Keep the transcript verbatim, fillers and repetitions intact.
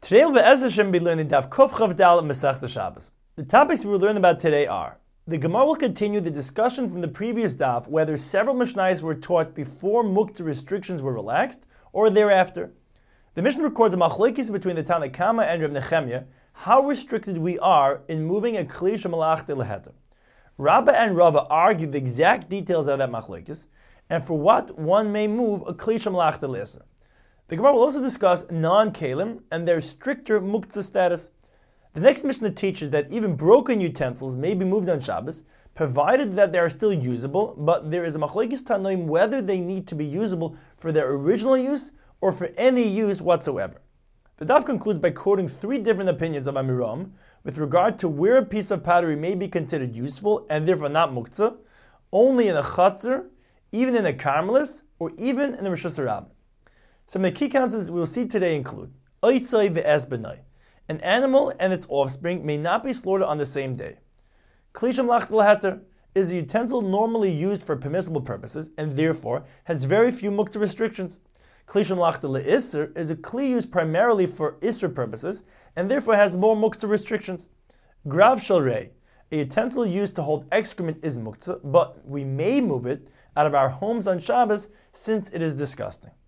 Today we'll be learning Daf Kuf Chav Dal Masechta Shabbos. The topics we will learn about today are: the Gemara will continue the discussion from the previous Daf, whether several Mishnayos were taught before Muktzah restrictions were relaxed or thereafter. The Mishnah records a machlokes between the Tanna Kama and Reb Nechemya how restricted we are in moving a Kli Shemalachta Leheter. Rabba and Rava argue the exact details of that machlokes and for what one may move a Kli Shemalachta Leheter. The Gemara will also discuss non-kalim and their stricter muktzah status. The next Mishnah teaches that even broken utensils may be moved on Shabbos, provided that they are still usable, but there is a machlokes tanoim whether they need to be usable for their original use or for any use whatsoever. The daf concludes by quoting three different opinions of Amiram with regard to where a piece of pottery may be considered useful and therefore not muktzah, only in a chatzar, even in a karmelis, or even in a Rishus Harabim. Some of the key concepts we will see today include Oisai ve'ez benai. An animal and its offspring may not be slaughtered on the same day. Kli Shemalachta Leheter is a utensil normally used for permissible purposes and therefore has very few muktzah restrictions. Kli Shemalachta Le'isser is a kli used primarily for isser purposes and therefore has more muktzah restrictions. Grav shel rei, a utensil used to hold excrement, is muktzah, but we may move it out of our homes on Shabbos since it is disgusting.